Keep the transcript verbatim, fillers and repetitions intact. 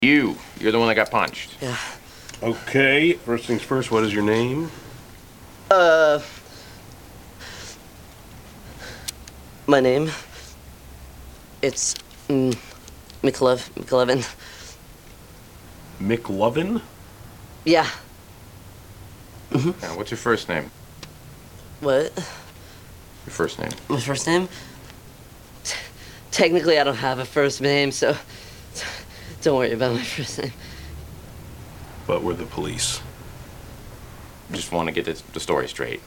You. You're the one that got punched. Yeah. Okay, first things first, what is your name? Uh... My name? It's... Mm, McLov... McLovin. McLovin? Yeah. Mm-hmm. Now, what's your first name? What? Your first name. My first name? Technically, I don't have a first name, so... Don't worry about my first name. But we're the police. Just want to get this, the story straight.